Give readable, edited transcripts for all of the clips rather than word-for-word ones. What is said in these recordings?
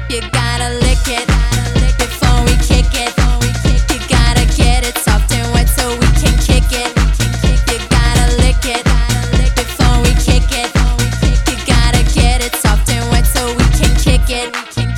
You gotta lick it before we kick it. You gotta get it soft and wet so we can kick it. You gotta lick it before we kick it. You gotta get it soft and wet so we can kick it.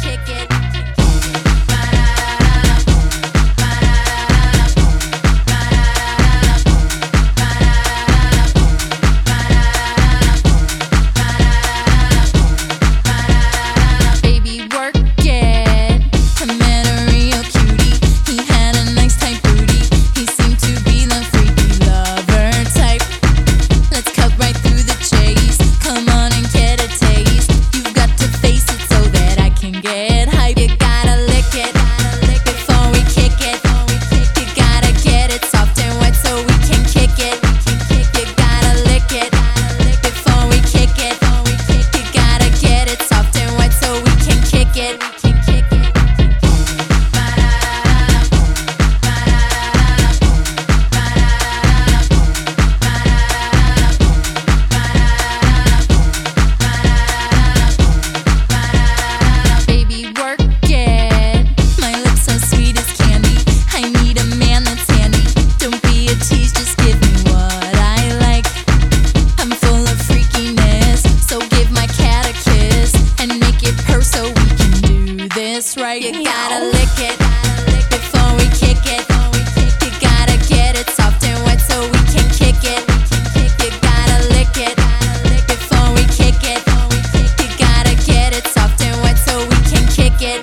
Right. You gotta lick it before we kick it. You gotta get it soft and wet so we can kick it. You gotta lick it before we kick it. You gotta get it soft and wet so we can kick it.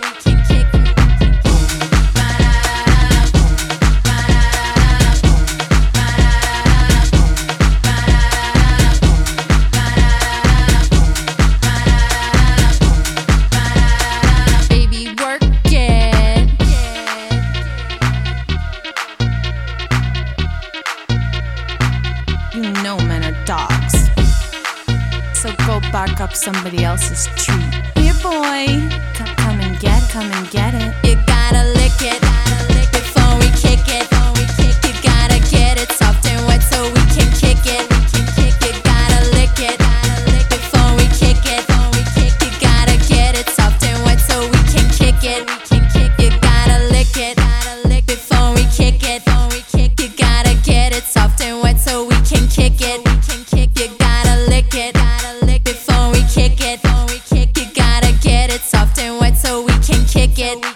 You know men are dogs, so go bark up somebody else's tree. Here, boy, come and get it. You gotta lick it before we kick it. You gotta get it soft and wet so we can kick it. You gotta lick it before we kick it. You gotta get it soft and wet so we can kick it. You gotta lick it before we kick it. You gotta get it soft and wet so we can kick it. You gotta lick it before we kick it. You gotta get it soft and wet so we can kick it.